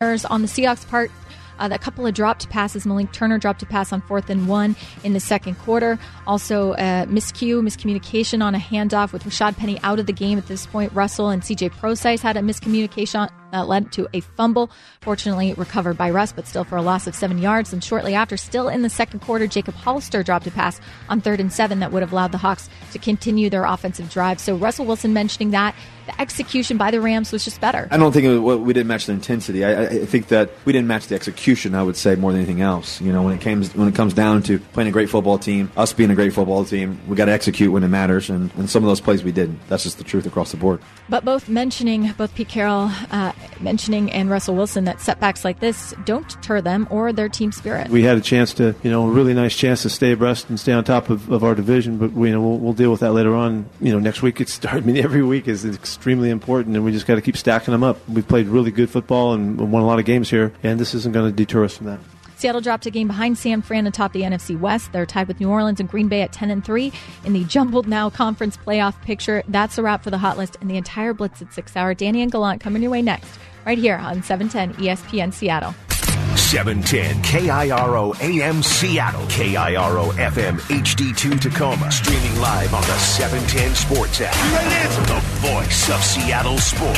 On the Seahawks' part, a couple of dropped passes. Malik Turner dropped a pass on 4th and 1 in the second quarter. Also, miscommunication on a handoff with Rashad Penny out of the game at this point. Russell and CJ Prosise had a miscommunication that led to a fumble. Fortunately, recovered by Russ, but still for a loss of 7 yards. And shortly after, still in the second quarter, Jacob Hollister dropped a pass on 3rd and 7 that would have allowed the Hawks to continue their offensive drive. So Russell Wilson mentioning that the execution by the Rams was just better. I don't think we didn't match the intensity. I think that we didn't match the execution, I would say, more than anything else. You know, when it comes down to playing a great football team, us being a great football team, we got to execute when it matters, and some of those plays we didn't. That's just the truth across the board. But both Pete Carroll mentioning and Russell Wilson that setbacks like this don't deter them or their team spirit. We had a chance to, a really nice chance to stay abreast and stay on top of our division, but we'll deal with that later on. Next week every week is extremely important, and we just got to keep stacking them up. We've played really good football and won a lot of games here, and this isn't going to deter us from that. Seattle dropped a game behind San Fran atop the NFC West. They're tied with New Orleans and Green Bay at 10-3 in the jumbled now conference playoff picture. That's a wrap for the Hot List and the entire Blitz at 6 Hour. Danny and Gallant coming your way next, right here on 710 ESPN Seattle. 710 KIRO AM Seattle, KIRO FM HD2 Tacoma, streaming live on the 710 Sports app. The voice of Seattle sports.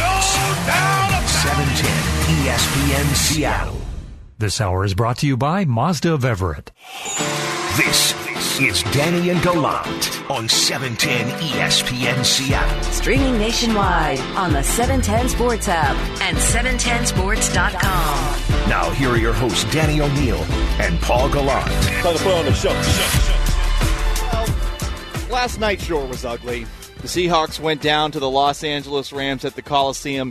710 ESPN Seattle. This hour is brought to you by Mazda of Everett. This is Danny and Gallant on 710 ESPN Seattle. Streaming nationwide on the 710 Sports app and 710sports.com. Now here are your hosts, Danny O'Neill and Paul Gallant. Time to put on the show. Well, last night sure was ugly. The Seahawks went down to the Los Angeles Rams at the Coliseum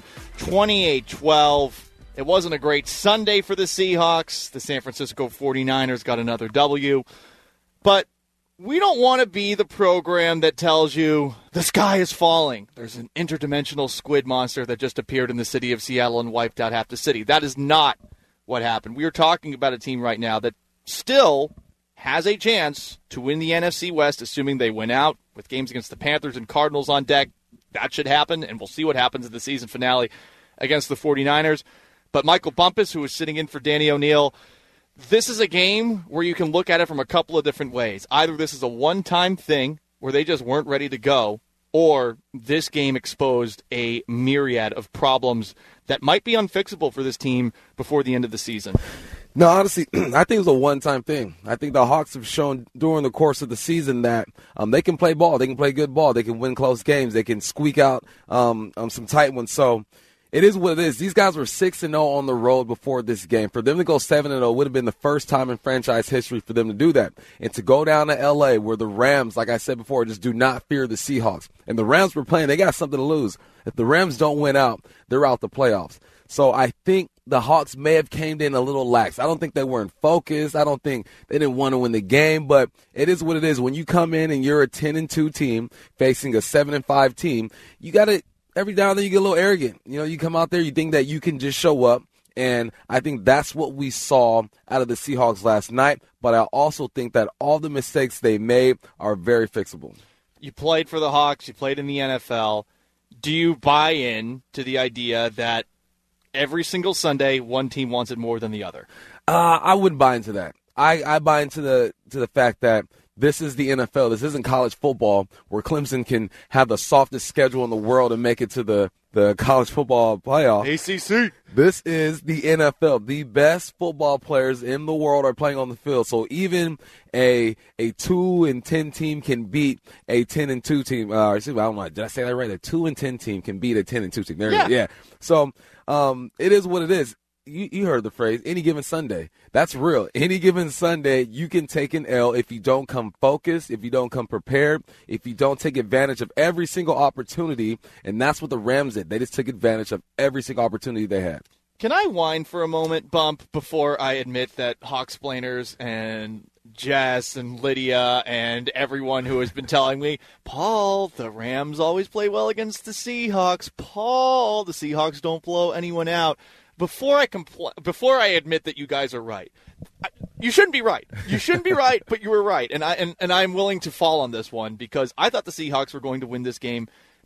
28-12. It wasn't a great Sunday for the Seahawks. The San Francisco 49ers got another W. But we don't want to be the program that tells you the sky is falling. There's an interdimensional squid monster that just appeared in the city of Seattle and wiped out half the city. That is not what happened. We are talking about a team right now that still has a chance to win the NFC West, assuming they win out with games against the Panthers and Cardinals on deck. That should happen, and we'll see what happens in the season finale against the 49ers. But Michael Bumpus, who is sitting in for Danny O'Neill, this is a game where you can look at it from a couple of different ways. Either this is a one-time thing where they just weren't ready to go, or this game exposed a myriad of problems that might be unfixable for this team before the end of the season. No, honestly, I think it was a one-time thing. I think the Hawks have shown during the course of the season that they can play ball. They can play good ball. They can win close games. They can squeak out some tight ones. So it is what it is. These guys were 6-0 on the road before this game. For them to go 7-0 would have been the first time in franchise history for them to do that. And to go down to L.A. where the Rams, like I said before, just do not fear the Seahawks. And the Rams were playing. They got something to lose. If the Rams don't win out, they're out the playoffs. So I think the Hawks may have came in a little lax. I don't think they weren't focused. I don't think they didn't want to win the game. But it is what it is. When you come in and you're a 10-2 team facing a 7-5 team, you got to – every now and then you get a little arrogant. You come out there, you think that you can just show up, and I think that's what we saw out of the Seahawks last night. But I also think that all the mistakes they made are very fixable. You played for the Hawks. You played in the NFL. Do you buy in to the idea that every single Sunday one team wants it more than the other? I wouldn't buy into that. I buy into the fact that this is the NFL. This isn't college football where Clemson can have the softest schedule in the world and make it to the college football playoff. ACC. This is the NFL. The best football players in the world are playing on the field. So even a 2-10 team can beat a 10-2 team. I don't know. Did I say that right? A 2-10 team can beat a 10-2 team. There you go. Yeah. So it is what it is. You heard the phrase, any given Sunday. That's real. Any given Sunday, you can take an L if you don't come focused, if you don't come prepared, if you don't take advantage of every single opportunity, and that's what the Rams did. They just took advantage of every single opportunity they had. Can I whine for a moment, Bump, before I admit that Hawksplainers and Jess and Lydia and everyone who has been telling me, Paul, the Rams always play well against the Seahawks. Paul, the Seahawks don't blow anyone out. Before I admit that you guys are right, you shouldn't be right. You shouldn't be right, but you were right, and I'm willing to fall on this one because I thought the Seahawks were going to win this game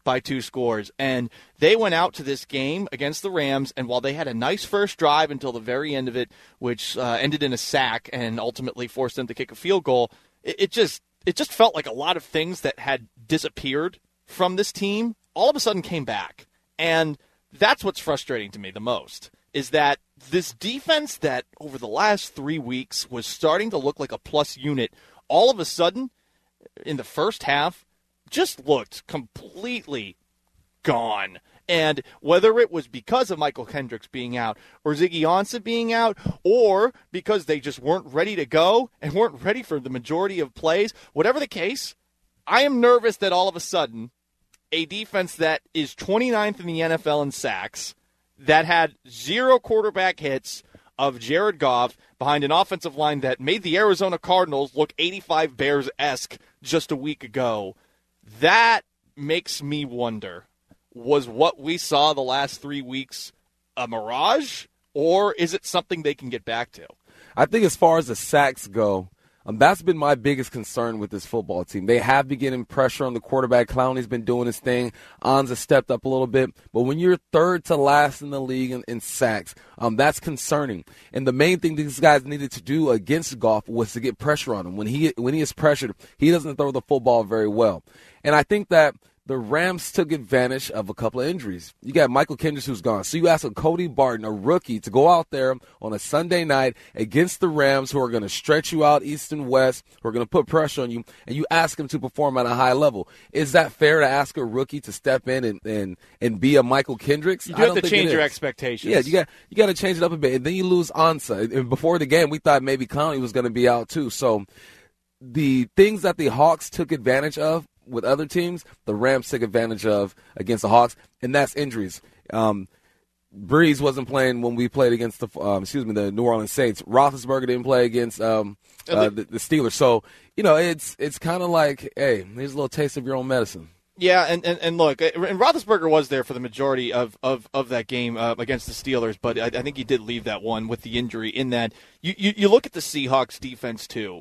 by 2 scores. And they went out to this game against the Rams, and while they had a nice first drive until the very end of it, which ended in a sack and ultimately forced them to kick a field goal, it just felt like a lot of things that had disappeared from this team all of a sudden came back. And that's what's frustrating to me the most, is that this defense that over the last 3 weeks was starting to look like a plus unit, all of a sudden, in the first half, just looked completely gone. And whether it was because of Michael Kendricks being out or Ziggy Ansah being out, or because they just weren't ready to go and weren't ready for the majority of plays, whatever the case, I am nervous that all of a sudden a defense that is 29th in the NFL in sacks, that had 0 quarterback hits of Jared Goff behind an offensive line that made the Arizona Cardinals look 85 Bears-esque just a week ago, that makes me wonder, was what we saw the last 3 weeks a mirage, or is it something they can get back to? I think as far as the sacks go, that's been my biggest concern with this football team. They have been getting pressure on the quarterback. Clowney's been doing his thing. Ansah stepped up a little bit. But when you're third to last in the league in sacks, that's concerning. And the main thing these guys needed to do against Goff was to get pressure on him. When he is pressured, he doesn't throw the football very well. And I think that the Rams took advantage of a couple of injuries. You got Michael Kendricks who's gone. So you ask a Cody Barton, a rookie, to go out there on a Sunday night against the Rams, who are going to stretch you out east and west, who are going to put pressure on you, and you ask him to perform at a high level. Is that fair to ask a rookie to step in and be a Michael Kendricks? You do have to change your expectations. Yeah, you got to change it up a bit. And then you lose Ansah. And before the game, we thought maybe Clowney was going to be out too. So the things that the Hawks took advantage of with other teams, the Rams took advantage of against the Hawks, and that's injuries. Breeze wasn't playing when we played against the New Orleans Saints. Roethlisberger didn't play against the Steelers. So, it's kind of like, hey, here's a little taste of your own medicine. Yeah, and look, and Roethlisberger was there for the majority of that game against the Steelers, but I think he did leave that one with the injury. In that, you look at the Seahawks defense too.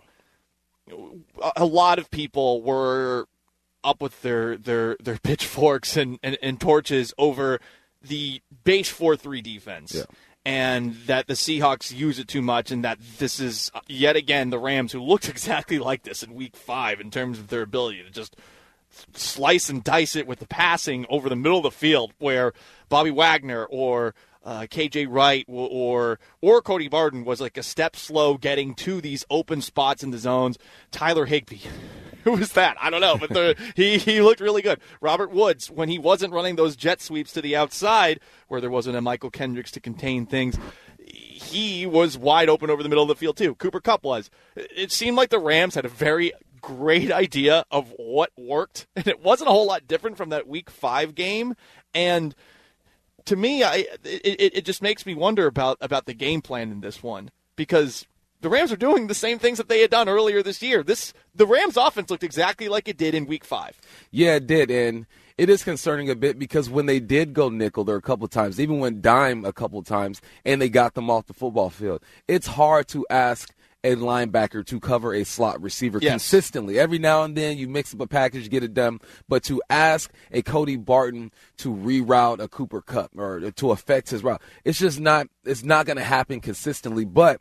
A lot of people were up with their pitchforks and torches over the base 4-3 defense. Yeah. And that the Seahawks use it too much, and that this is, yet again, the Rams, who looked exactly like this in Week 5 in terms of their ability to just slice and dice it with the passing over the middle of the field, where Bobby Wagner or KJ Wright or Cody Barton was like a step slow getting to these open spots in the zones. Tyler Higbee. Who was that? I don't know, but he looked really good. Robert Woods, when he wasn't running those jet sweeps to the outside, where there wasn't a Michael Kendricks to contain things, he was wide open over the middle of the field too. Cooper Kupp was. It seemed like the Rams had a very great idea of what worked, and it wasn't a whole lot different from that Week 5 game. And to me, it just makes me wonder about the game plan in this one, because the Rams are doing the same things that they had done earlier this year. The Rams offense looked exactly like it did in Week 5. Yeah, it did, and it is concerning a bit because when they did go nickel there a couple of times, they even went dime a couple of times, and they got them off the football field. It's hard to ask a linebacker to cover a slot receiver consistently. Every now and then you mix up a package, get it done. But to ask a Cody Barton to reroute a Cooper Kupp or to affect his route, it's not going to happen consistently. But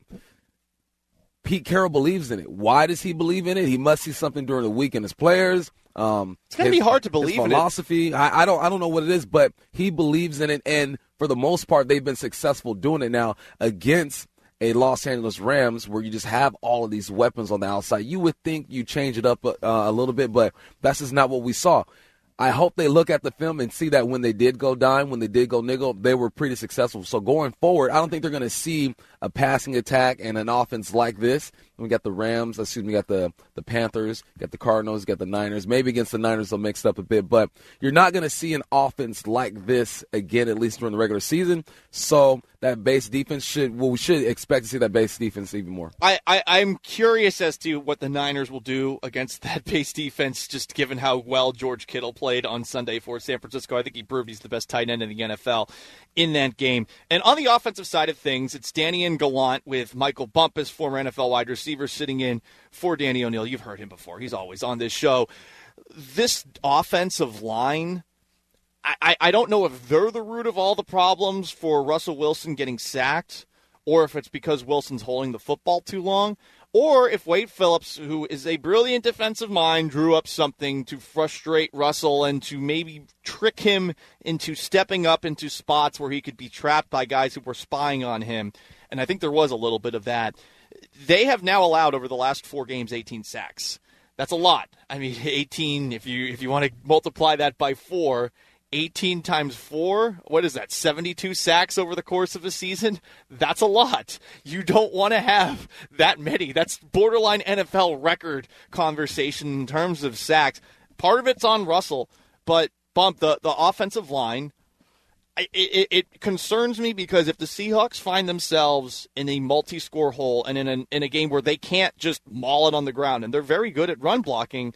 Pete Carroll believes in it. Why does he believe in it? He must see something during the week in his players. It's going to be hard to believe in philosophy. I don't know what it is, but he believes in it, and for the most part, they've been successful doing it now against a Los Angeles Rams where you just have all of these weapons on the outside. You would think you change it up a little bit, but that's just not what we saw. I hope they look at the film and see that when they did go dime, when they did go nickel, they were pretty successful. So going forward, I don't think they're going to see a passing attack and an offense like this. We got the Rams, we got the Panthers, got the Cardinals, got the Niners. Maybe against the Niners they'll mix it up a bit, but you're not going to see an offense like this again, at least during the regular season. So that base defense we should expect to see that base defense even more. I'm curious as to what the Niners will do against that base defense, just given how well George Kittle played on Sunday for San Francisco. I think he proved he's the best tight end in the NFL in that game. And on the offensive side of things, it's Danny and Gallant with Michael Bumpus, former NFL wide receiver, sitting in for Danny O'Neil. You've heard him before. He's always on this show. This offensive line I don't know if they're the root of all the problems for Russell Wilson getting sacked, or if it's because Wilson's holding the football too long, or if Wade Phillips, who is a brilliant defensive mind, drew up something to frustrate Russell and to maybe trick him into stepping up into spots where he could be trapped by guys who were spying on him. And I think there was a little bit of that. They have now allowed, over the last 4 games, 18 sacks. That's a lot. I mean, 18, if you want to multiply that by 4, 18 times 4, what is that, 72 sacks over the course of a season? That's a lot. You don't want to have that many. That's borderline NFL record conversation in terms of sacks. Part of it's on Russell, but Bump, the offensive line, it concerns me because if the Seahawks find themselves in a multi-score hole and in a game where they can't just maul it on the ground, and they're very good at run blocking,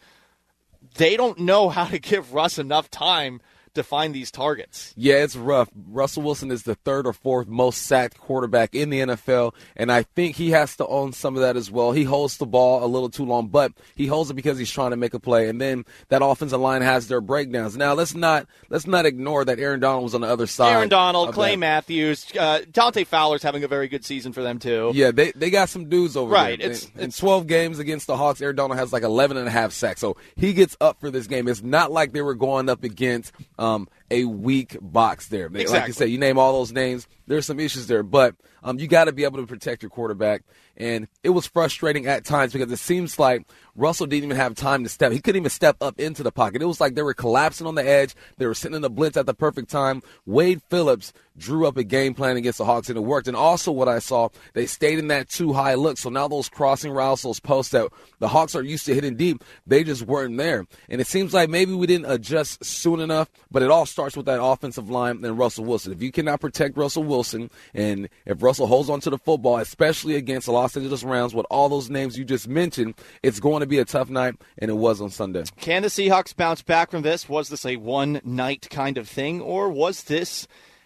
they don't know how to give Russ enough time to find these targets. Yeah, it's rough. Russell Wilson is the 3rd or 4th most sacked quarterback in the NFL, and I think he has to own some of that as well. He holds the ball a little too long, but he holds it because he's trying to make a play, and then that offensive line has their breakdowns. Now, let's not ignore that Aaron Donald was on the other side. Aaron Donald, Clay Matthews, Dante Fowler's having a very good season for them too. Yeah, they got some dudes over there. Right. In 12 games against the Hawks, Aaron Donald has like 11.5 sacks, so he gets up for this game. It's not like they were going up against a weak box there. Exactly. Like you said, you name all those names, there's some issues there. But you got to be able to protect your quarterback. And it was frustrating at times because it seems like Russell didn't even have time to step. He couldn't even step up into the pocket. It was like they were collapsing on the edge. They were sitting in the blitz at the perfect time. Wade Phillips drew up a game plan against the Hawks, and it worked. And also what I saw, they stayed in that too high look. So now those crossing routes, those posts that the Hawks are used to hitting deep, they just weren't there. And it seems like maybe we didn't adjust soon enough, but it all starts with that offensive line and Russell Wilson. If you cannot protect Russell Wilson, and if Russell holds on to the football, especially against the Los Angeles Rams with all those names you just mentioned, it's going to be a tough night, and it was on Sunday. Can the Seahawks bounce back from this? Was this a one-night kind of thing, or was this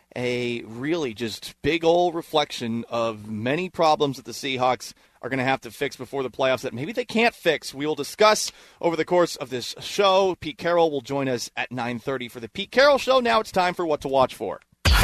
a really just big old reflection of many problems that the Seahawks are going to have to fix before the playoffs that maybe they can't fix? We will discuss over the course of this show. Pete Carroll will join us at 9:30 for the Pete Carroll Show. Now it's time for What to Watch For.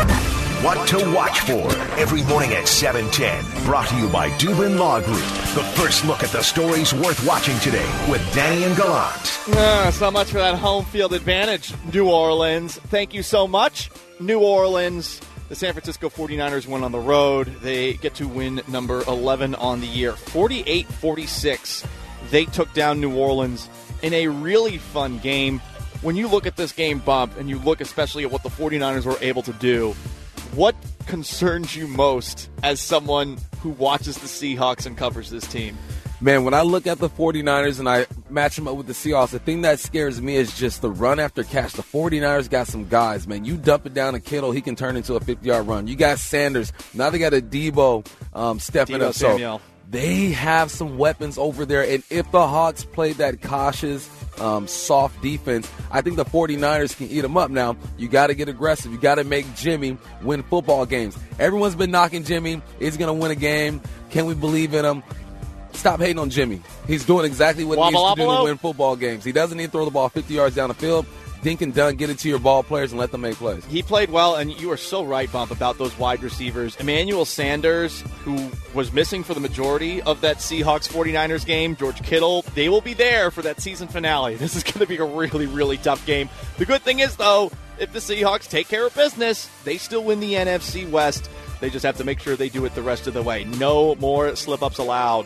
What to watch for every morning at 7:10. Brought to you by Dubin Law Group. The first look at the stories worth watching today with Danny and Gallant. So much for that home field advantage, New Orleans. Thank you so much, New Orleans. The San Francisco 49ers win on the road. They get to win number 11 on the year. 48-46. They took down New Orleans in a really fun game. When you look at this game, Bump, and you look especially at what the 49ers were able to do, what concerns you most as someone who watches the Seahawks and covers this team? Man, when I look at the 49ers and I match them up with the Seahawks, the thing that scares me is just the run after catch. The 49ers got some guys, man. You dump it down to Kittle, he can turn into a 50-yard run. You got Sanders. Now they got a Debo stepping up. Samuel. So they have some weapons over there. And if the Hawks play that cautious, soft defense, I think the 49ers can eat them up. Now, you got to get aggressive. You got to make Jimmy win football games. Everyone's been knocking Jimmy. He's going to win a game. Can we believe in him? Stop hating on Jimmy. He's doing exactly what he needs to do to win football games. He doesn't need to throw the ball 50 yards down the field. Dink and dunk, get it to your ball players and let them make plays. He played well, and you are so right, Bump, about those wide receivers. Emmanuel Sanders, who was missing for the majority of that Seahawks 49ers game, George Kittle, they will be there for that season finale. This is going to be a really, really tough game. The good thing is, though, if the Seahawks take care of business, they still win the NFC West. They just have to make sure they do it the rest of the way. No more slip-ups allowed.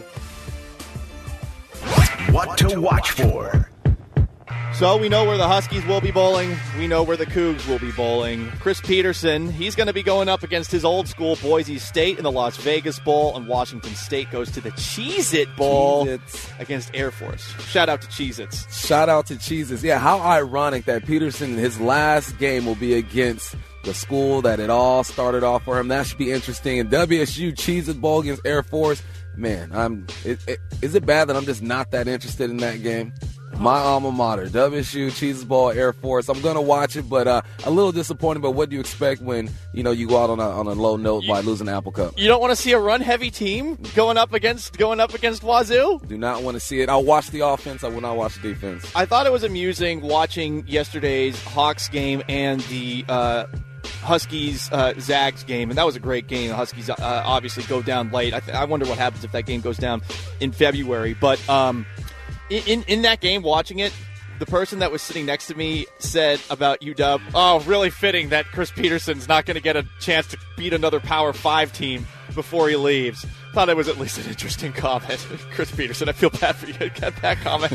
What to watch for. So we know where the Huskies will be bowling. We know where the Cougs will be bowling. Chris Peterson, he's going to be going up against his old school, Boise State, in the Las Vegas Bowl, and Washington State goes to the Cheez-It Bowl against Air Force. Shout out to Cheez-Its. Shout out to Cheez-Its. Yeah, how ironic that Peterson in his last game will be against the school that it all started off for him. That should be interesting. And WSU Cheez-It Bowl against Air Force. Man, is it bad that I'm just not that interested in that game? My alma mater, WSU, Cheeses Bowl, Air Force. I'm going to watch it, but a little disappointed. But what do you expect when, you go out on a low note by losing the Apple Cup? You don't want to see a run-heavy team going up against Wazoo? Do not want to see it. I'll watch the offense. I will not watch the defense. I thought it was amusing watching yesterday's Hawks game and the Huskies Zags game, and that was a great game. The Huskies obviously go down late. I wonder what happens if that game goes down in February. But in that game, watching it, the person that was sitting next to me said about UW, "Oh, really fitting that Chris Peterson's not going to get a chance to beat another Power 5 team before he leaves." Thought it was at least an interesting comment. Chris Peterson, I feel bad for you to get that comment.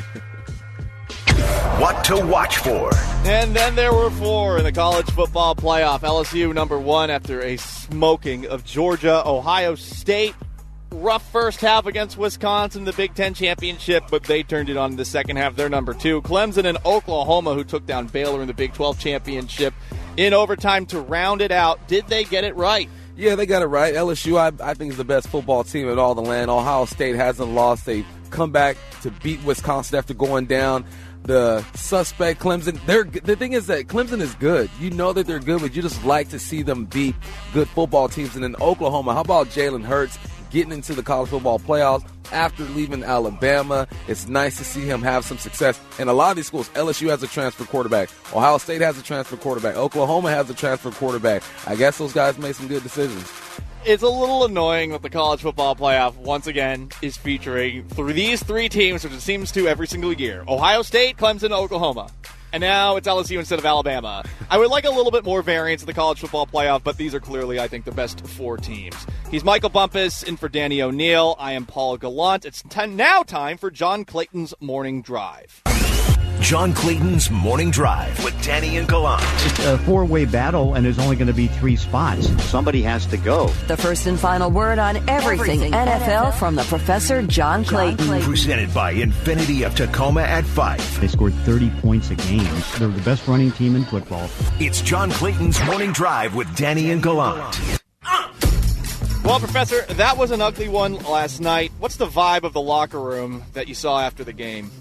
What to watch for. And then there were 4 in the college football playoff. LSU number 1 after a smoking of Georgia. Ohio State, rough first half against Wisconsin, the Big Ten championship, but they turned it on in the second half. They're number 2. Clemson and Oklahoma, who took down Baylor in the Big 12 championship in overtime to round it out. Did they get it right? Yeah, they got it right. LSU, I think, is the best football team in all the land. Ohio State hasn't lost. They've come back to beat Wisconsin after going down. The suspect, Clemson, the thing is that Clemson is good. You know that they're good, but you just like to see them beat good football teams. And in Oklahoma, how about Jalen Hurts getting into the college football playoffs after leaving Alabama? It's nice to see him have some success. And a lot of these schools, LSU has a transfer quarterback. Ohio State has a transfer quarterback. Oklahoma has a transfer quarterback. I guess those guys made some good decisions. It's a little annoying that the college football playoff, once again, is featuring these 3 teams, which it seems to every single year. Ohio State, Clemson, Oklahoma. And now it's LSU instead of Alabama. I would like a little bit more variance in the college football playoff, but these are clearly, I think, the best 4 teams. He's Michael Bumpus, in for Danny O'Neill. I am Paul Gallant. It's now time for John Clayton's Morning Drive. John Clayton's Morning Drive with Danny and Gallant. It's a 4-way battle, and there's only going to be 3 spots. Somebody has to go. The first and final word on everything NFL from the Professor John Clayton. Presented by Infinity of Tacoma at 5. They scored 30 points a game. They're the best running team in football. It's John Clayton's Morning Drive with Danny and Gallant. Well, Professor, that was an ugly one last night. What's the vibe of the locker room that you saw after the game?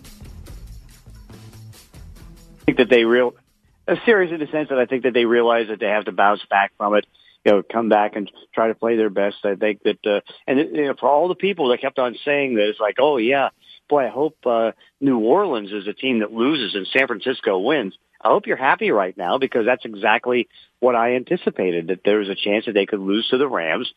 I think that serious in the sense that I think that they realize that they have to bounce back from it, come back and try to play their best. I think that, for all the people that kept on saying that, it's like, oh yeah, boy, I hope New Orleans is a team that loses and San Francisco wins. I hope you're happy right now, because that's exactly what I anticipated, that there was a chance that they could lose to the Rams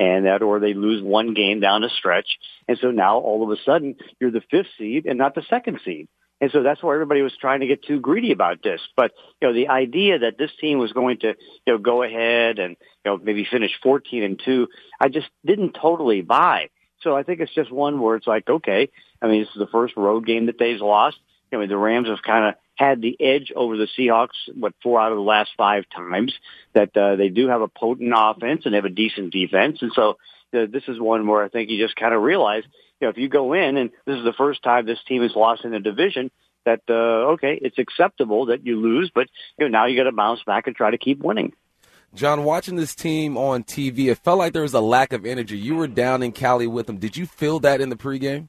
or they lose one game down the stretch. And so now all of a sudden you're the 5th seed and not the 2nd seed. And so that's why everybody was trying to get too greedy about this. But, the idea that this team was going to, go ahead and, maybe finish 14-2, I just didn't totally buy. So I think it's just one where it's like, okay, this is the first road game that they've lost. The Rams have kind of had the edge over the Seahawks, 4 out of the last 5 times, that they do have a potent offense and they have a decent defense. And so this is one where I think you just kind of realize, if you go in, and this is the first time this team has lost in a division, that, okay, it's acceptable that you lose, but now you got to bounce back and try to keep winning. John, watching this team on TV, it felt like there was a lack of energy. You were down in Cali with them. Did you feel that in the pregame?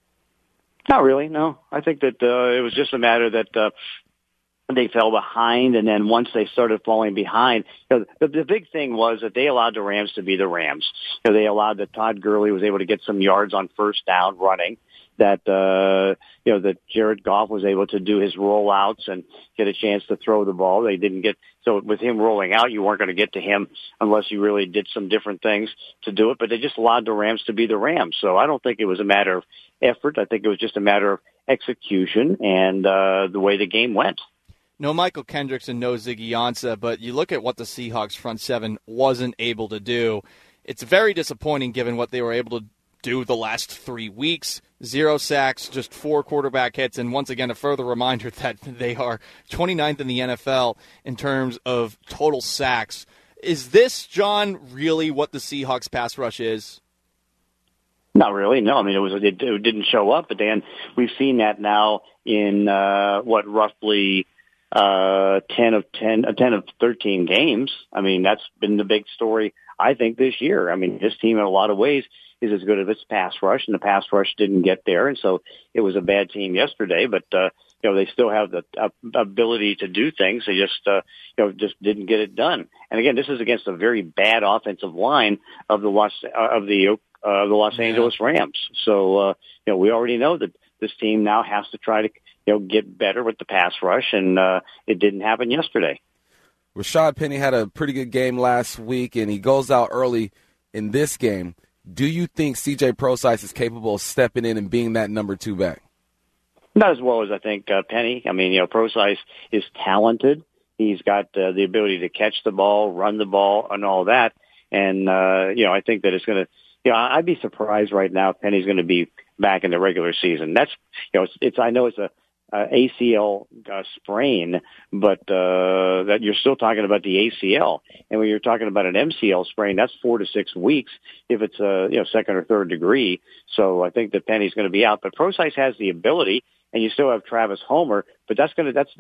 Not really, no. I think that it was just a matter that they fell behind, and then once they started falling behind, the big thing was that they allowed the Rams to be the Rams. They allowed that Todd Gurley was able to get some yards on first down running, that that Jared Goff was able to do his rollouts and get a chance to throw the ball. They didn't get, so with him rolling out, you weren't going to get to him unless you really did some different things to do it, but they just allowed the Rams to be the Rams. So I don't think it was a matter of effort. I think it was just a matter of execution and the way the game went. No Michael Kendricks and no Ziggy Ansah, but you look at what the Seahawks front seven wasn't able to do. It's very disappointing given what they were able to do the last 3 weeks. 0 sacks, just 4 quarterback hits, and once again, a further reminder that they are 29th in the NFL in terms of total sacks. Is this, John, really what the Seahawks pass rush is? Not really, no. I mean, it didn't show up, but Dan, we've seen that now in roughly 10 of 13 games. I mean, that's been the big story I think, this year. I mean, this team in a lot of ways is as good as its pass rush, and the pass rush didn't get there, and so it was a bad team yesterday. But they still have the ability to do things. They just just didn't get it done. And again, this is against a very bad offensive line of the Los Angeles Rams. So we already know that this team now has to try to get better with the pass rush, and it didn't happen yesterday. Rashad Penny had a pretty good game last week, and he goes out early in this game. Do you think C.J. Prosise is capable of stepping in and being that number 2 back? Not as well as I think Penny. I mean, Prosise is talented. He's got the ability to catch the ball, run the ball, and all that. And I think that it's going to. I'd be surprised right now if Penny's going to be back in the regular season. That's I know it's a ACL sprain, but that you're still talking about the ACL. And when you're talking about an MCL sprain, that's 4 to 6 weeks if it's a second or third degree. So I think that Penny's going to be out. But Prosise has the ability, and you still have Travis Homer. But that's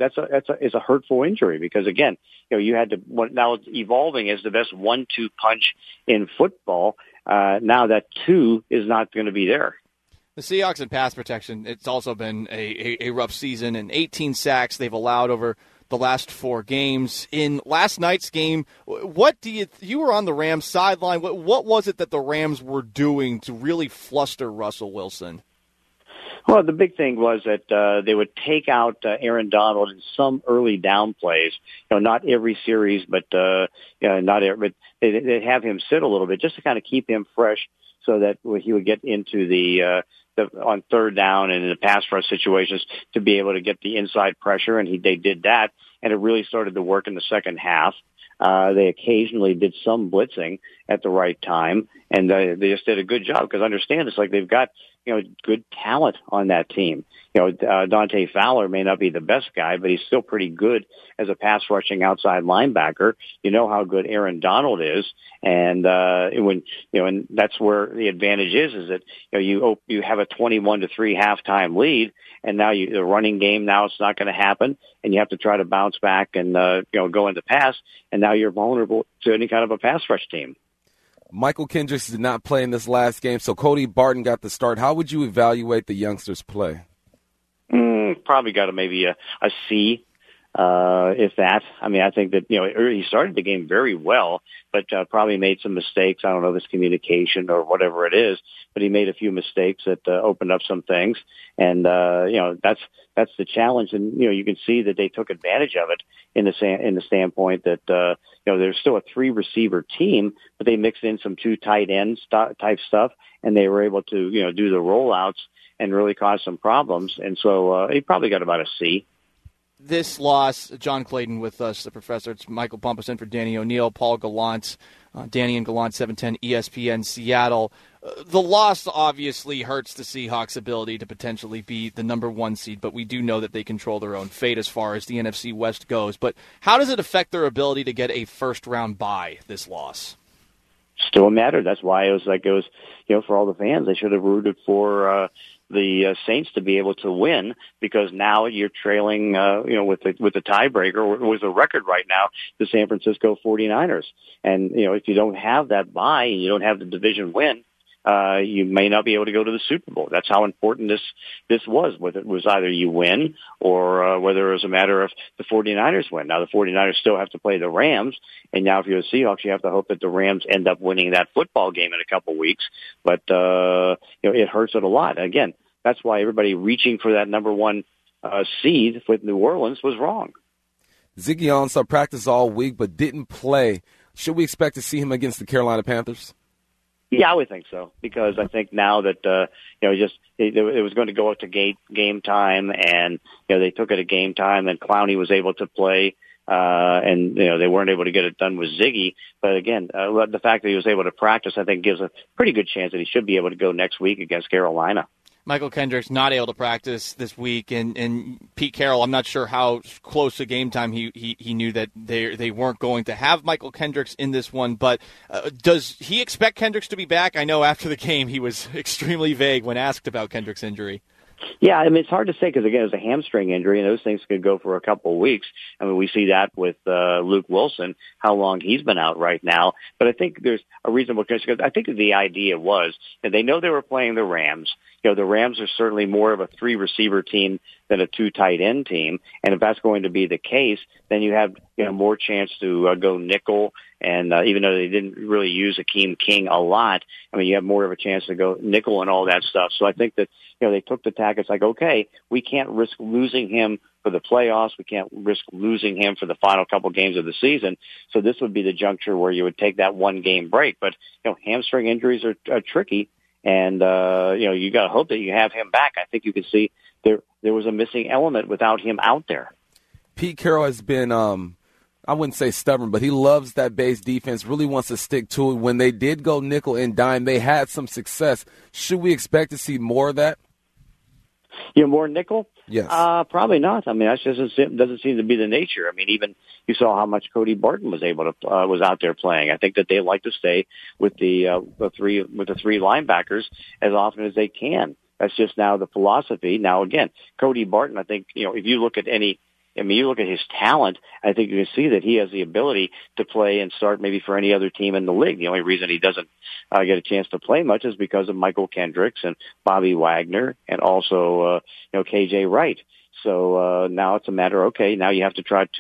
a hurtful injury because again, you had to now it's evolving as the best 1-2 punch in football. Now that 2 is not going to be there. The Seahawks in pass protection, it's also been a rough season, and 18 sacks they've allowed over the last 4 games. In last night's game, what you were on the Rams sideline. What was it that the Rams were doing to really fluster Russell Wilson? Well, the big thing was that they would take out Aaron Donald in some early down plays. Not every series, but but they'd have him sit a little bit just to kind of keep him fresh, so that he would get into the on third down and in the pass rush situations to be able to get the inside pressure, and they did that, and it really started to work in the second half. They occasionally did some blitzing at the right time, and they just did a good job because understand it's like they've got good talent on that team. Dante Fowler may not be the best guy, but he's still pretty good as a pass rushing outside linebacker. You know how good Aaron Donald is, and and that's where the advantage is that you have a 21-3 halftime lead, and now the running game now it's not going to happen, and you have to try to bounce back and go into pass, and now you're vulnerable to any kind of a pass rush team. Michael Kendricks did not play in this last game, so Cody Barton got the start. How would you evaluate the youngster's play? Probably got maybe a C, if that. I mean, I think that, he started the game very well, but probably made some mistakes. I don't know if it's communication or whatever it is, but he made a few mistakes that opened up some things. And, that's the challenge. And, you can see that they took advantage of it in the standpoint that, there's still a 3-receiver team, but they mixed in some 2 tight ends type stuff, and they were able to, do the rollouts and really cause some problems. And so he probably got about a C. This loss, John Clayton with us, the professor. It's Michael Bumpus in for Danny O'Neill, Paul Gallant, Danny and Gallant, 710 ESPN Seattle. The loss obviously hurts the Seahawks' ability to potentially be the number 1 seed, but we do know that they control their own fate as far as the NFC West goes. But how does it affect their ability to get a first-round bye, this loss? Still mattered. That's why it was, for all the fans, they should have rooted for the Saints to be able to win, because now you're trailing, with the tiebreaker, with a record right now, the San Francisco 49ers. And, if you don't have that bye and you don't have the division win, you may not be able to go to the Super Bowl. That's how important this was. Whether it was either you win or whether it was a matter of the 49ers win. Now the 49ers still have to play the Rams, and now if you're the Seahawks, you have to hope that the Rams end up winning that football game in a couple weeks. But it hurts it a lot. Again, that's why everybody reaching for that number 1 seed with New Orleans was wrong. Ziggy Ansah practiced all week but didn't play. Should we expect to see him against the Carolina Panthers? Yeah, I would think so, because I think now that it was going to go up to game time, and they took it at game time, and Clowney was able to play, and they weren't able to get it done with Ziggy. But again, the fact that he was able to practice, I think, gives a pretty good chance that he should be able to go next week against Carolina. Michael Kendricks not able to practice this week, and Pete Carroll, I'm not sure how close to game time he knew that they weren't going to have Michael Kendricks in this one, but does he expect Kendricks to be back? I know after the game he was extremely vague when asked about Kendricks' injury. Yeah, I mean, it's hard to say because, again, it's a hamstring injury, and those things could go for a couple of weeks. I mean, we see that with Luke Wilson, how long he's been out right now. But I think there's a reasonable case because I think the idea was that they know they were playing the Rams. You know, the Rams are certainly more of a 3-receiver team than a 2 tight end team. And if that's going to be the case, then you have, more chance to go nickel. And even though they didn't really use Akeem King a lot, I mean, you have more of a chance to go nickel and all that stuff. So I think that, they took the tack. It's like, okay, we can't risk losing him for the playoffs. We can't risk losing him for the final couple games of the season. So this would be the juncture where you would take that 1-game break. But, hamstring injuries are tricky. And, you got to hope that you have him back. I think you can see there was a missing element without him out there. Pete Carroll has been, I wouldn't say stubborn, but he loves that base defense, really wants to stick to it. When they did go nickel and dime, they had some success. Should we expect to see more of that? More nickel? Yes. Probably not. I mean, that doesn't seem to be the nature. I mean, even you saw how much Cody Barton was able to was out there playing. I think that they like to stay with the three linebackers as often as they can. That's just now the philosophy. Now, again, Cody Barton, I think, if you look at you look at his talent, I think you can see that he has the ability to play and start maybe for any other team in the league. The only reason he doesn't get a chance to play much is because of Michael Kendricks and Bobby Wagner and also, KJ Wright. So now it's a matter, okay, now you have to try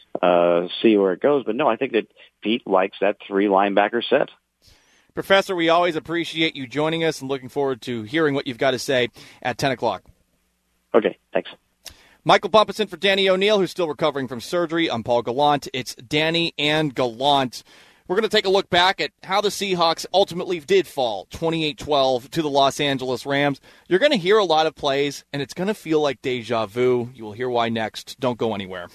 to see where it goes. But no, I think that Pete likes that 3-linebacker set. Professor, we always appreciate you joining us and looking forward to hearing what you've got to say at 10 o'clock. Okay, thanks. Michael Bumpus in for Danny O'Neill, who's still recovering from surgery. I'm Paul Gallant. It's Danny and Gallant. We're going to take a look back at how the Seahawks ultimately did fall 28-12 to the Los Angeles Rams. You're going to hear a lot of plays, and it's going to feel like deja vu. You will hear why next. Don't go anywhere.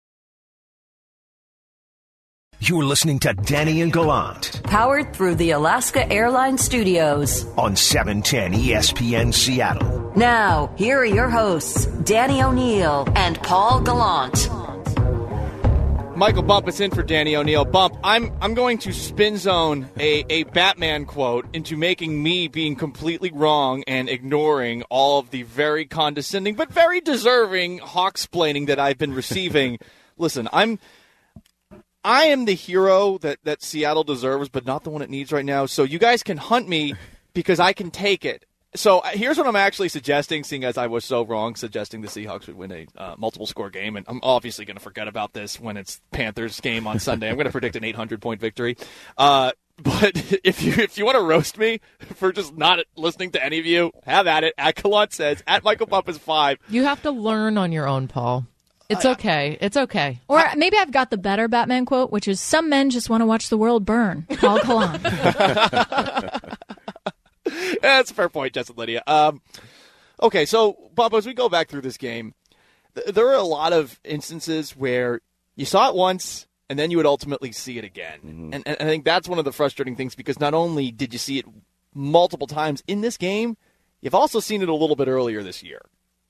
You're listening to Danny and Gallant. Powered through the Alaska Airlines Studios. On 710 ESPN Seattle. Now, here are your hosts, Danny O'Neill and Paul Gallant. Michael Bumpus in for Danny O'Neill. Bump, I'm going to spin zone a Batman quote into making me being completely wrong and ignoring all of the very condescending but very deserving hawksplaining that I've been receiving. Listen, I am the hero that Seattle deserves, but not the one it needs right now. So you guys can hunt me because I can take it. So here's what I'm actually suggesting, seeing as I was so wrong, suggesting the Seahawks would win a multiple-score game. And I'm obviously going to forget about this when it's Panthers game on Sunday. I'm going to predict an 800-point victory. But if you want to roast me for just not listening to any of you, have at it. At Gallant Says, at Michael Bumpus 5. You have to learn on your own, Paul. It's okay. It's okay. Or maybe I've got the better Batman quote, which is, some men just want to watch the world burn. Paul Gallant. That's a fair point, Justin Lydia. Okay, so, Bob, as we go back through this game, there are a lot of instances where you saw it once, and then you would ultimately see it again. Mm-hmm. And I think that's one of the frustrating things, because not only did you see it multiple times in this game, you've also seen it a little bit earlier this year.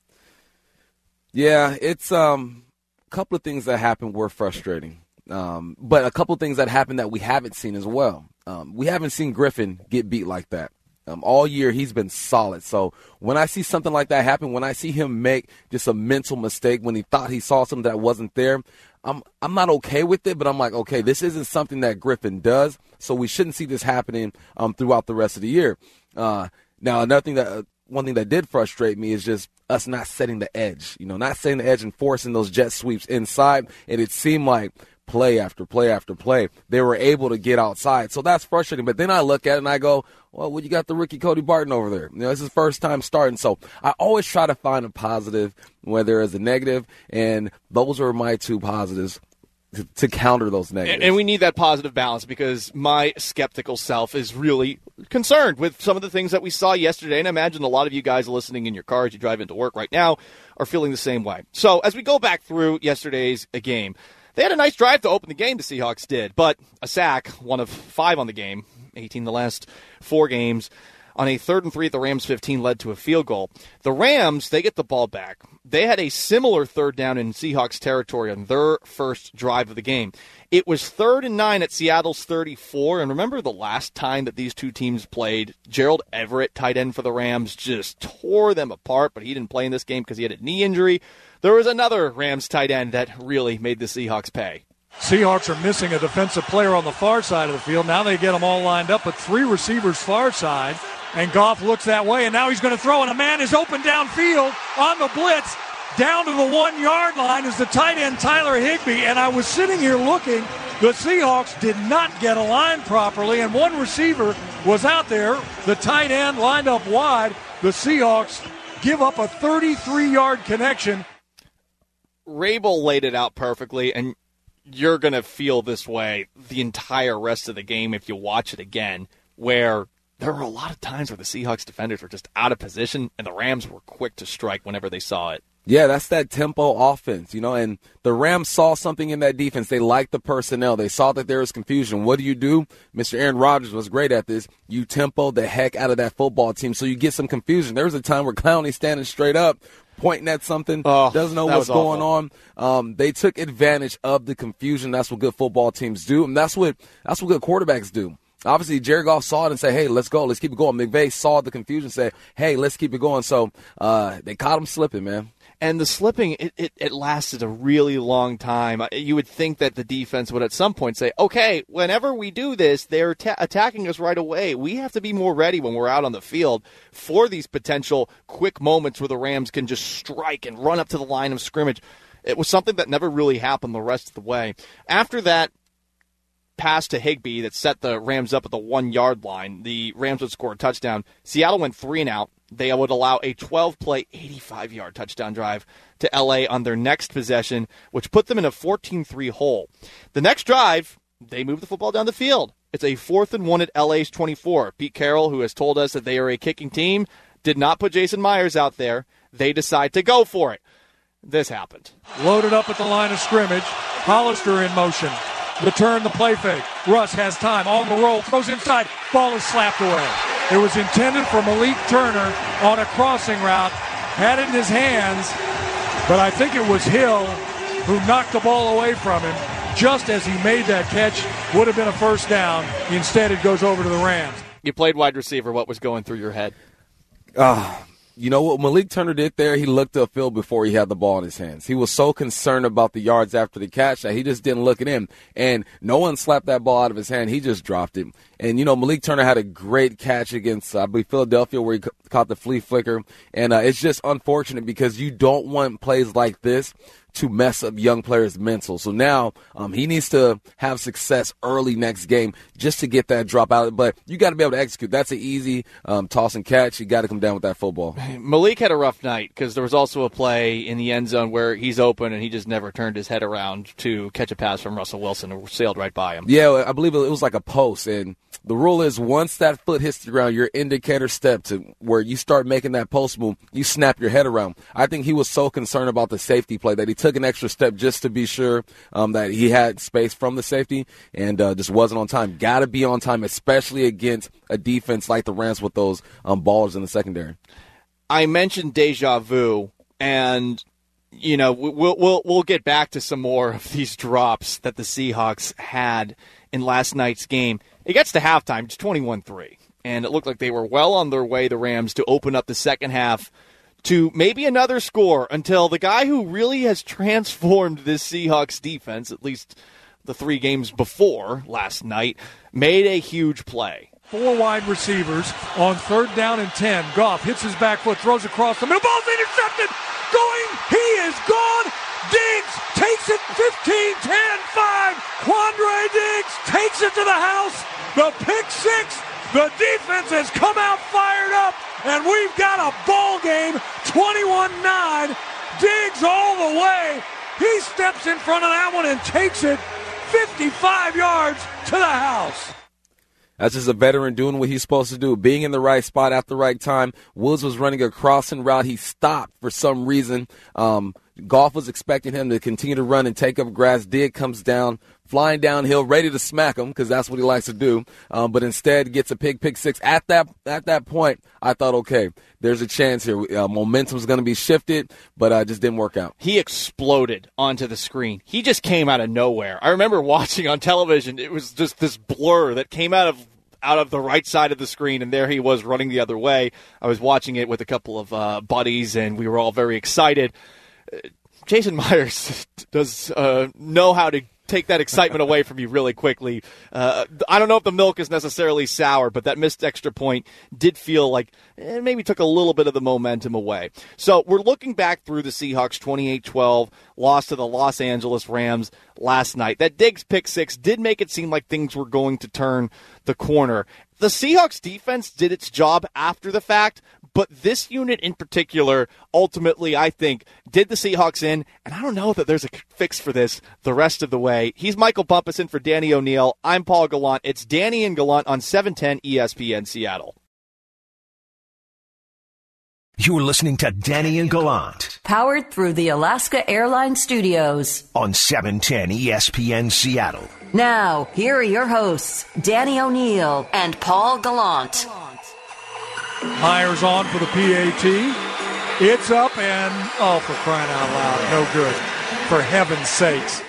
Yeah, it's a couple of things that happened were frustrating. But a couple of things that happened that we haven't seen as well. We haven't seen Griffin get beat like that. All year he's been solid. So when I see something like that happen, when I see him make just a mental mistake when he thought he saw something that wasn't there, I'm not okay with it, but I'm like, okay, this isn't something that Griffin does, so we shouldn't see this happening throughout the rest of the year. Now, one thing that did frustrate me is just us not setting the edge, not setting the edge and forcing those jet sweeps inside. And it seemed like play after play after play, they were able to get outside. So that's frustrating. But then I look at it and I go, well, you got the rookie Cody Barton over there. It's his first time starting. So I always try to find a positive where there is a negative, and those are my two positives to counter those negatives. And we need that positive balance, because my skeptical self is really concerned with some of the things that we saw yesterday. And I imagine a lot of you guys listening in your car as you drive into work right now are feeling the same way. So as we go back through yesterday's game, they had a nice drive to open the game, the Seahawks did, but a sack, one of 5 on the game, 18 the last 4 games. on a 3rd and 3 at the Rams 15 led to a field goal. The Rams, they get the ball back. They had a similar 3rd down in Seahawks territory on their first drive of the game. It was 3rd and 9 at Seattle's 34, and remember the last time that these two teams played, Gerald Everett, tight end for the Rams, just tore them apart, but he didn't play in this game because he had a knee injury. There was another Rams tight end that really made the Seahawks pay. Seahawks are missing a defensive player on the far side of the field. Now they get them all lined up, but 3 receivers far side, and Goff looks that way, and now he's going to throw, and a man is open downfield on the blitz. Down to the 1-yard line is the tight end Tyler Higbee, and I was sitting here looking. The Seahawks did not get aligned properly, and one receiver was out there. The tight end lined up wide. The Seahawks give up a 33-yard connection. Rabel laid it out perfectly, and you're going to feel this way the entire rest of the game if you watch it again, where there were a lot of times where the Seahawks defenders were just out of position, and the Rams were quick to strike whenever they saw it. Yeah, that's that tempo offense, and the Rams saw something in that defense. They liked the personnel. They saw that there was confusion. What do? Mr. Aaron Rodgers was great at this. You tempo the heck out of that football team so you get some confusion. There was a time where Clowney standing straight up, pointing at something, doesn't know what's going on. They took advantage of the confusion. That's what good football teams do, and that's what good quarterbacks do. Obviously, Jared Goff saw it and said, hey, let's go. Let's keep it going. McVay saw the confusion and said, hey, let's keep it going. So they caught him slipping, man. And the slipping, it lasted a really long time. You would think that the defense would at some point say, okay, whenever we do this, they're attacking us right away. We have to be more ready when we're out on the field for these potential quick moments where the Rams can just strike and run up to the line of scrimmage. It was something that never really happened the rest of the way. After that pass to Higbee that set the Rams up at the 1-yard line, the Rams would score a touchdown. Seattle went 3-and-out. They would allow a 12-play, 85-yard touchdown drive to L.A. on their next possession, which put them in a 14-3 hole. The next drive, they moved the football down the field. It's a 4th and 1 at L.A.'s 24. Pete Carroll, who has told us that they are a kicking team, did not put Jason Myers out there. They decide to go for it. This happened. Loaded up at the line of scrimmage. Hollister in motion. The turn, the play fake. Russ has time on the roll, throws inside. Ball is slapped away. It was intended for Malik Turner on a crossing route. Had it in his hands, but I think it was Hill who knocked the ball away from him just as he made that catch. Would have been a first down. Instead, it goes over to the Rams. You played wide receiver. What was going through your head? You know what Malik Turner did there? He looked upfield before he had the ball in his hands. He was so concerned about the yards after the catch that he just didn't look at him. And no one slapped that ball out of his hand. He just dropped it. And, Malik Turner had a great catch against, I believe, Philadelphia where he caught the flea flicker. And it's just unfortunate because you don't want plays like this to mess up young players' mental. So now he needs to have success early next game just to get that drop out. But you got to be able to execute. That's an easy toss and catch. You got to come down with that football. Malik had a rough night because there was also a play in the end zone where he's open and he just never turned his head around to catch a pass from Russell Wilson who sailed right by him. Yeah, I believe it was like a post. And the rule is once that foot hits the ground, your indicator step to where you start making that post move, you snap your head around. I think he was so concerned about the safety play that he took an extra step just to be sure that he had space from the safety and just wasn't on time. Got to be on time, especially against a defense like the Rams with those ballers in the secondary. I mentioned deja vu, and we'll get back to some more of these drops that the Seahawks had in last night's game. It gets to halftime, it's 21-3, and it looked like they were well on their way, the Rams, to open up the second half to maybe another score until the guy who really has transformed this Seahawks defense, at least the 3 games before last night, made a huge play. 4 wide receivers on 3rd down and 10. Goff hits his back foot, throws across the middle. Ball's intercepted. He is gone. Diggs takes it 15, 10, 5. Quandre Diggs takes it to the house. The pick 6. The defense has come out fired up, and we've got a ball game, 21-9. Diggs all the way. He steps in front of that one and takes it 55 yards to the house. That's just a veteran doing what he's supposed to do, being in the right spot at the right time. Woods was running a crossing route. He stopped for some reason. Goff was expecting him to continue to run and take up grass. Diggs comes down, flying downhill, ready to smack him because that's what he likes to do. But instead gets a pick six. At that point, I thought, okay, there's a chance here. Momentum's going to be shifted, but just didn't work out. He exploded onto the screen. He just came out of nowhere. I remember watching on television. It was just this blur that came out of the right side of the screen, and there he was running the other way. I was watching it with a couple of buddies, and we were all very excited. Jason Myers does know how to take that excitement away from you really quickly. I don't know if the milk is necessarily sour, but that missed extra point did feel like it maybe took a little bit of the momentum away. So we're looking back through the Seahawks 28-12 loss to the Los Angeles Rams last night. That Diggs pick six did make it seem like things were going to turn the corner. The Seahawks defense did its job after the fact, but this unit in particular, ultimately, I think, did the Seahawks in, and I don't know that there's a fix for this the rest of the way. He's Michael Bumpus in for Danny O'Neill. I'm Paul Gallant. It's Danny and Gallant on 710 ESPN Seattle. You're listening to Danny and Gallant. Powered through the Alaska Airlines Studios. On 710 ESPN Seattle. Now, here are your hosts, Danny O'Neill and Paul Gallant. Myers on for the PAT. It's up and, for crying out loud, no good. For heaven's sakes.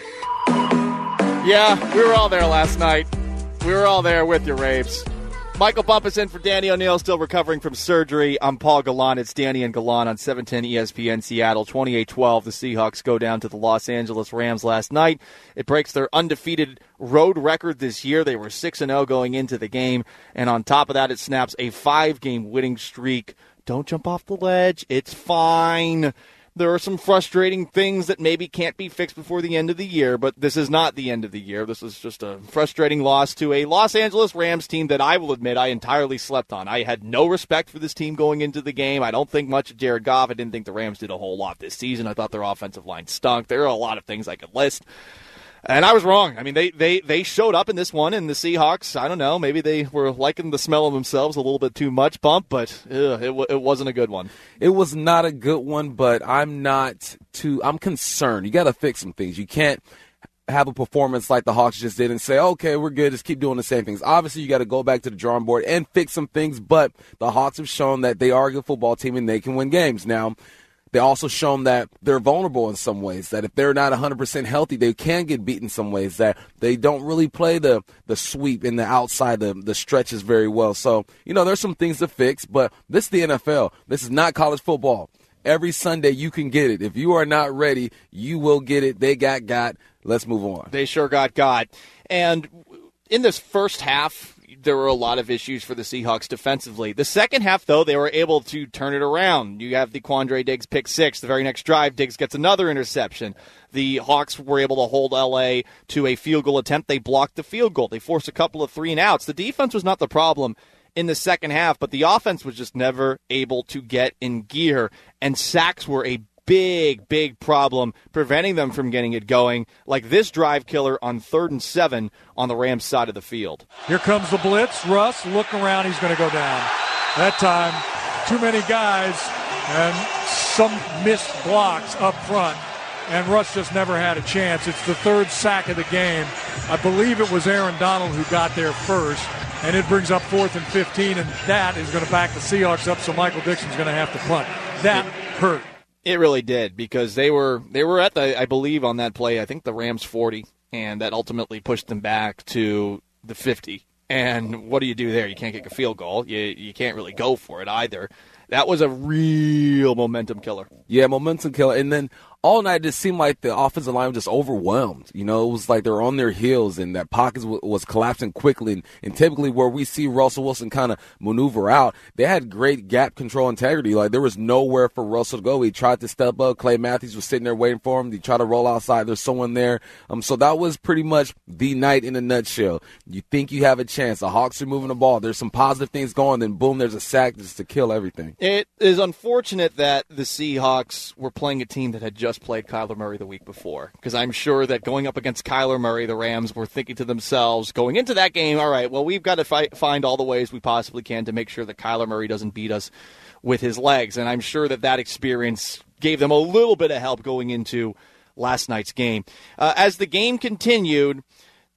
Yeah, we were all there last night. We were all there with your Raves. Michael Bumpus in for Danny O'Neill, still recovering from surgery. I'm Paul Gallant. It's Danny and Gallant on 710 ESPN Seattle. 28-12, the Seahawks go down to the Los Angeles Rams last night. It breaks their undefeated road record this year. They were 6-0 going into the game. And on top of that, it snaps a 5-game winning streak. Don't jump off the ledge. It's fine. There are some frustrating things that maybe can't be fixed before the end of the year, but this is not the end of the year. This is just a frustrating loss to a Los Angeles Rams team that I will admit I entirely slept on. I had no respect for this team going into the game. I don't think much of Jared Goff. I didn't think the Rams did a whole lot this season. I thought their offensive line stunk. There are a lot of things I could list. And I was wrong. I mean, they showed up in this one, and the Seahawks, I don't know, maybe they were liking the smell of themselves a little bit too much, Bump, but it wasn't a good one. It was not a good one, but I'm concerned. You got to fix some things. You can't have a performance like the Hawks just did and say, okay, we're good, just keep doing the same things. Obviously, you got to go back to the drawing board and fix some things, but the Hawks have shown that they are a good football team and they can win games. Now, they also shown that they're vulnerable in some ways, that if they're not 100% healthy, they can get beat in some ways, that they don't really play the sweep in the outside, the stretches very well. So, there's some things to fix, but this is the NFL. This is not college football. Every Sunday you can get it. If you are not ready, you will get it. They got. Let's move on. They sure got. And in this first half, there were a lot of issues for the Seahawks defensively. The second half, though, they were able to turn it around. You have the Quandre Diggs pick six. The very next drive, Diggs gets another interception. The Hawks were able to hold L.A. to a field goal attempt. They blocked the field goal. They forced a couple of 3-and-outs. The defense was not the problem in the second half, but the offense was just never able to get in gear, and sacks were a big problem, preventing them from getting it going, like this drive killer on 3rd and 7 on the Rams side of the field. Here comes the blitz. Russ, look around, he's going to go down. That time, too many guys and some missed blocks up front, and Russ just never had a chance. It's the 3rd sack of the game. I believe it was Aaron Donald who got there first, and it brings up 4th and 15, and that is going to back the Seahawks up, so Michael Dixon's going to have to punt. That hurt. It really did, because they were at I believe on that play, I think the Rams 40, and that ultimately pushed them back to the 50. And what do you do there? You can't kick a field goal. You can't really go for it either. That was a real momentum killer. Yeah, momentum killer. And then all night it just seemed like the offensive line was just overwhelmed. It was like they were on their heels and that pocket was collapsing quickly. And typically where we see Russell Wilson kind of maneuver out, they had great gap control integrity. Like there was nowhere for Russell to go. He tried to step up. Clay Matthews was sitting there waiting for him. He tried to roll outside. There's someone there. So that was pretty much the night in a nutshell. You think you have a chance. The Hawks are moving the ball. There's some positive things going. Then boom, there's a sack just to kill everything. It is unfortunate that the Seahawks were playing a team that had just played Kyler Murray the week before, because I'm sure that going up against Kyler Murray, the Rams were thinking to themselves going into that game, all right, well, we've got to find all the ways we possibly can to make sure that Kyler Murray doesn't beat us with his legs. And I'm sure that experience gave them a little bit of help going into last night's game. As the game continued,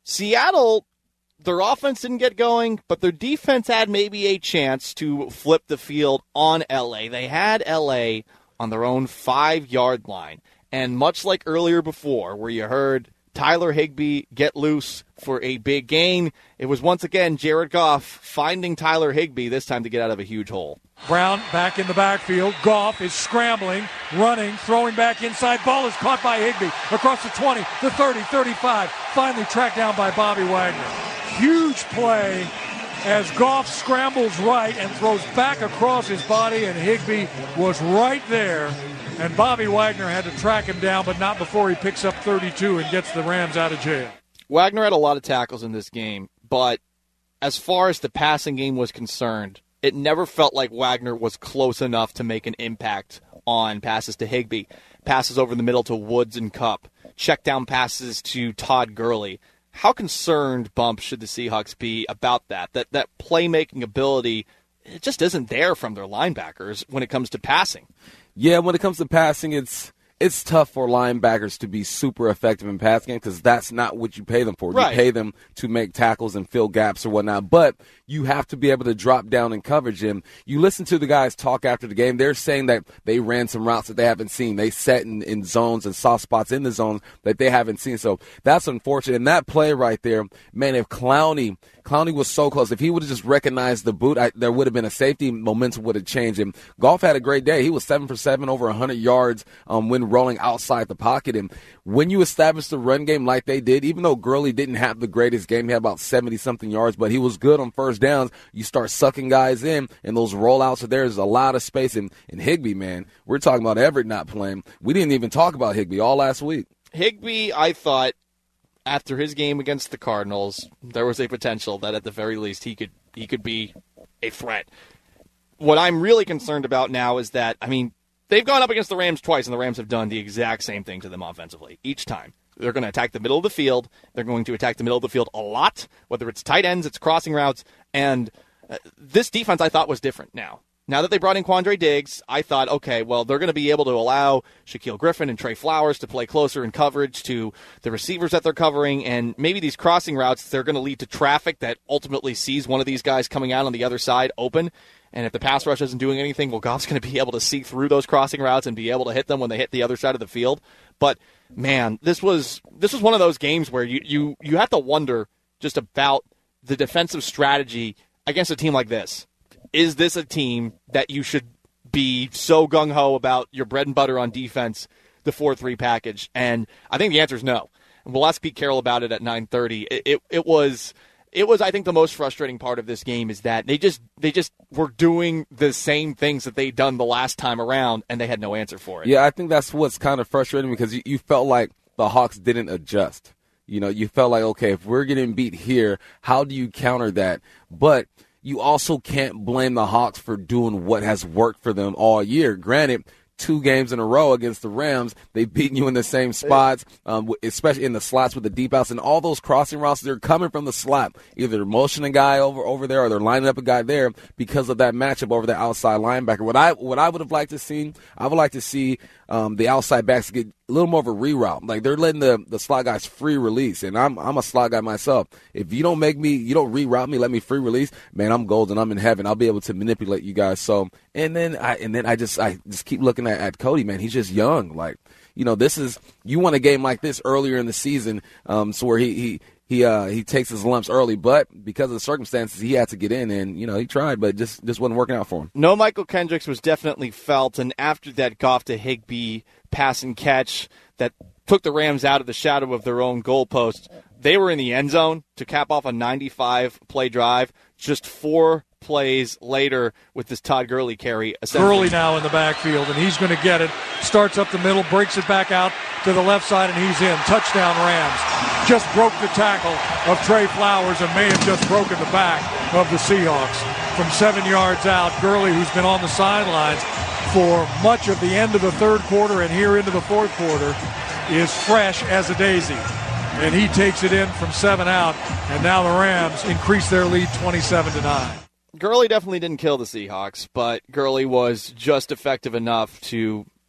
Seattle, their offense didn't get going, but their defense had maybe a chance to flip the field on L.A. They had L.A. on their own 5-yard line. And much like earlier before, where you heard Tyler Higbee get loose for a big gain, it was once again Jared Goff finding Tyler Higbee, this time to get out of a huge hole. Brown back in the backfield. Goff is scrambling, running, throwing back inside. Ball is caught by Higbee across the 20, the 30, 35. Finally tracked down by Bobby Wagner. Huge play as Goff scrambles right and throws back across his body, and Higbee was right there. And Bobby Wagner had to track him down, but not before he picks up 32 and gets the Rams out of jail. Wagner had a lot of tackles in this game, but as far as the passing game was concerned, it never felt like Wagner was close enough to make an impact on passes to Higbee, passes over the middle to Woods and Kupp, check down passes to Todd Gurley. How concerned, Bump, should the Seahawks be about that playmaking ability, it just isn't there from their linebackers when it comes to passing? Yeah, when it comes to passing, it's tough for linebackers to be super effective in passing because that's not what you pay them for. Right. You pay them to make tackles and fill gaps or whatnot, but you have to be able to drop down in coverage. And you listen to the guys talk after the game. They're saying that they ran some routes that they haven't seen. They set in zones and soft spots in the zones that they haven't seen. So that's unfortunate. And that play right there, man, if Clowney was so close. If he would have just recognized the boot, there would have been a safety. Momentum would have changed. And Goff had a great day. He was 7 for 7, over 100 yards when rolling outside the pocket. And when you establish the run game like they did, even though Gurley didn't have the greatest game, he had about 70-something yards, but he was good on first downs. You start sucking guys in, and those rollouts are there. There's a lot of space. And Higbee, man, we're talking about Everett not playing. We didn't even talk about Higbee all last week. Higbee, I thought, after his game against the Cardinals, there was a potential that at the very least he could be a threat. What I'm really concerned about now is that, they've gone up against the Rams twice, and the Rams have done the exact same thing to them offensively each time. They're going to attack the middle of the field. They're going to attack the middle of the field a lot, whether it's tight ends, it's crossing routes, and this defense I thought was different now. Now that they brought in Quandre Diggs, I thought, okay, well, they're going to be able to allow Shaquille Griffin and Trey Flowers to play closer in coverage to the receivers that they're covering, and maybe these crossing routes, they're going to lead to traffic that ultimately sees one of these guys coming out on the other side open. And if the pass rush isn't doing anything, well, Goff's going to be able to see through those crossing routes and be able to hit them when they hit the other side of the field. But, man, this was one of those games where you have to wonder just about the defensive strategy against a team like this. Is this a team that you should be so gung-ho about your bread and butter on defense, the 4-3 package? And I think the answer is no. And we'll ask Pete Carroll about it at 9:30. It was, I think, the most frustrating part of this game is that they just were doing the same things that they'd done the last time around, and they had no answer for it. Yeah, I think that's what's kind of frustrating because you felt like the Hawks didn't adjust. You felt like, okay, if we're getting beat here, how do you counter that? But you also can't blame the Hawks for doing what has worked for them all year. Granted, 2 games in a row against the Rams, they've beaten you in the same spots, especially in the slots with the deep outs. And all those crossing routes, they're coming from the slot. Either they're motioning a guy over there or they're lining up a guy there because of that matchup over the outside linebacker. What I would have liked to see, I would like to see the outside backs get a little more of a reroute. Like they're letting the slot guys free release, and I'm a slot guy myself. If you don't reroute me, let me free release, man, I'm golden. I'm in heaven. I'll be able to manipulate you guys. So, and then I just keep looking at Cody, man. He's just young. Like, this is, you want a game like this earlier in the season, so where he takes his lumps early, but because of the circumstances, he had to get in, and he tried, but just wasn't working out for him. No, Michael Kendricks was definitely felt, and after that Goff to Higbee pass and catch that took the Rams out of the shadow of their own goalpost, they were in the end zone to cap off a 95-play drive. Just 4 plays later with this Todd Gurley carry. Gurley now in the backfield, and he's going to get it. Starts up the middle, breaks it back out to the left side, and he's in. Touchdown Rams. Just broke the tackle of Trey Flowers and may have just broken the back of the Seahawks. From 7 yards out, Gurley, who's been on the sidelines for much of the end of the third quarter and here into the fourth quarter, is fresh as a daisy. And he takes it in from 7 out, and now the Rams increase their lead 27-9. Gurley definitely didn't kill the Seahawks, but Gurley was just effective enough to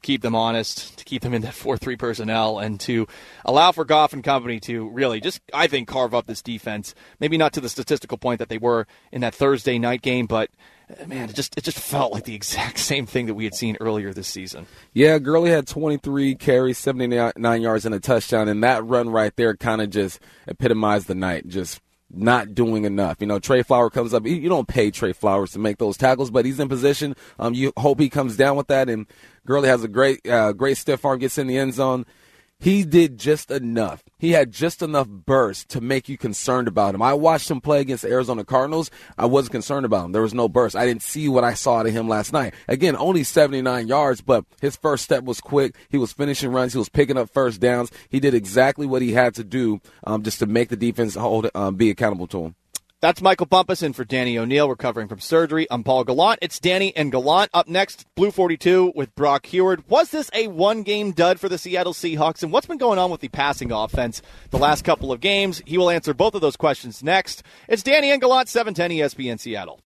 keep them honest, to keep them in that 4-3 personnel, and to allow for Goff and company to really just, I think, carve up this defense. Maybe not to the statistical point that they were in that Thursday night game, but man, it just felt like the exact same thing that we had seen earlier this season. Yeah, Gurley had 23 carries, 79 yards, and a touchdown, and that run right there kind of just epitomized the night, just not doing enough. Trey Flowers comes up. You don't pay Trey Flowers to make those tackles, but he's in position. You hope he comes down with that, and Gurley has a great stiff arm, gets in the end zone. He did just enough. He had just enough burst to make you concerned about him. I watched him play against the Arizona Cardinals. I wasn't concerned about him. There was no burst. I didn't see what I saw out of him last night. Again, only 79 yards, but his first step was quick. He was finishing runs. He was picking up first downs. He did exactly what he had to do just to make the defense be accountable to him. That's Michael Bumpus in for Danny O'Neill, recovering from surgery. I'm Paul Gallant. It's Danny and Gallant. Up next, Blue 42 with Brock Heward. Was this a one-game dud for the Seattle Seahawks? And what's been going on with the passing offense the last couple of games? He will answer both of those questions next. It's Danny and Gallant, 710 ESPN Seattle.